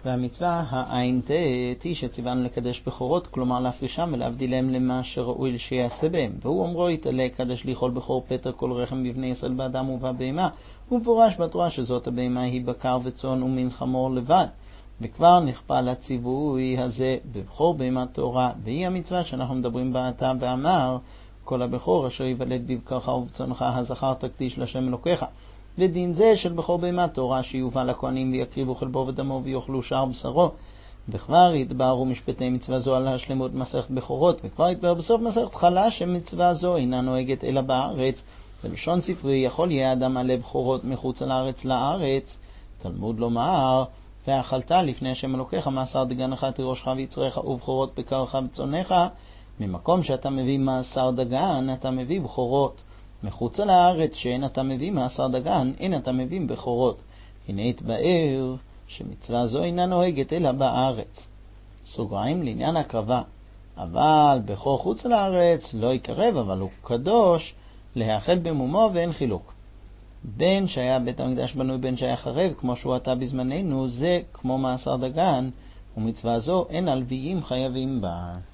והמצווה העין תת היא שציוונו לקדש בכורות, כלומר להפרישם ולהבדילם למה שראוי שיעשה בהם. והוא אומרו יתעלה קדש לאכול בכור פטר כל רחם בבני ישראל באדם ובבהמה, ומפורש בתורה שזאת הבהמה היא בקר וצאן ומין חמור לבד. וכבר נכפה לציווי הזה בבכור בהמת תורה, והיא המצווה שאנחנו מדברים בה עתה, ואמר כל הבכור אשר יוולד בבקרך ובצאנך הזכר תקדיש לשם אלוקיך. ודין זה של בכור בהמת תורה שיובא לכהנים ויקריבו חלבו ודמו ויאכלו שאר בשרו. וכבר יתבהרו משפטי מצווה זו על השלמות מסכת בכורות, וכבר יתבהר בסוף מסכת חלה שמצווה זו אינה נוהגת אלא בארץ. בלשון ספרי יכול יהיה אדם עלי בכורות מחוץ לארץ לארץ. תלמוד לומר ואכלת לפני השם אלוקיך מעשר דגנך תירושך ויצריך ובכורות בקרך בצונך. ממקום שאתה מביא מעשר דגן אתה מביא בכורות, מחוץ לארץ שאין אתה מביא מעשר דגן אין אתה מביא בכורות. הנה התבאר שמצווה זו אינה נוהגת אלא בארץ. סוגריים לעניין הקרבה, אבל בכור חוץ לארץ לא יקרב, אבל הוא קדוש להאכל במומו ואין חילוק. בין שהיה בית המקדש בנוי בין שהיה חרב כמו שהוא עתה בזמננו, זה כמו מעשר דגן, ומצווה זו אין הלוויים חייבים בה.